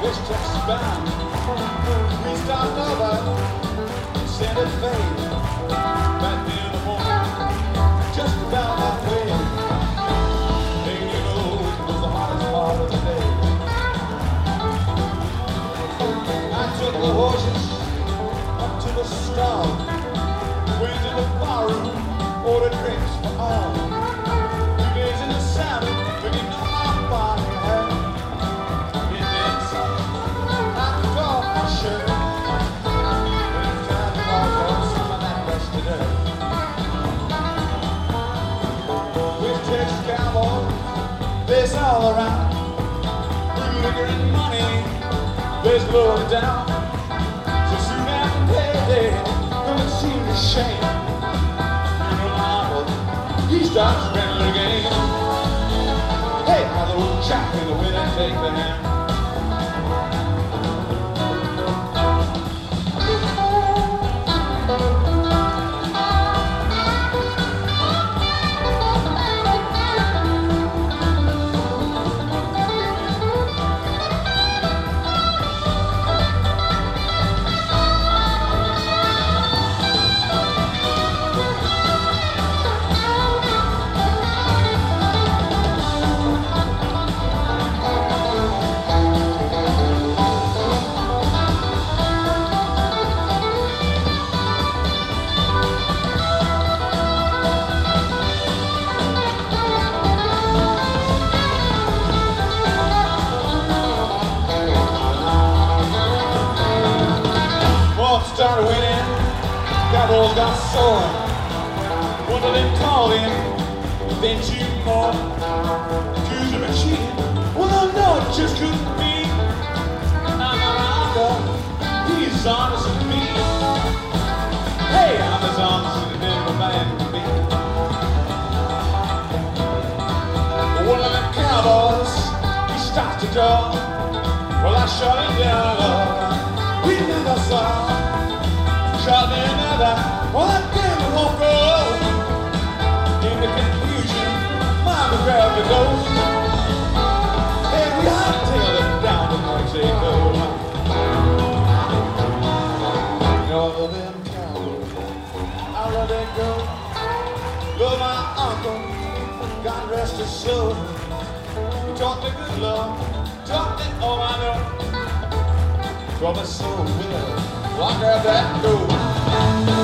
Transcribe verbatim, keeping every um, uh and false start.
fish Texas bound. We stopped over Santa Fe back there in the morning, just about halfway. Hey, you know, it was the hottest part of the day. I took the horses up to the stall, went to the bar room, ordered drinks for all. Two days in the saddle, looking on my body. There's all around, liquor and money, there's lower down. So soon after payday, don't seem to shame. You know my uncle, he starts spending the game. Hey, how the old chap in the winter take the hand. Started winning, cowboys got sore. One of them called him, then two more. Accused him of cheating, well I know it just couldn't be. I'm not uncle, he's honest with me. Hey, I'm as honest as a little man can be. One of them cowboys, he starts to draw. Well I shut him down, Lord, we never saw. Shot me another, well I didn't won't go. In the confusion, mama grabbed the ghost. And we hightailed it down to Mexico. All of them cows, I let it go. But my uncle, God rest his soul, he taught me good love, taught me all I know. Taught me so well. Well, I grabbed that and go.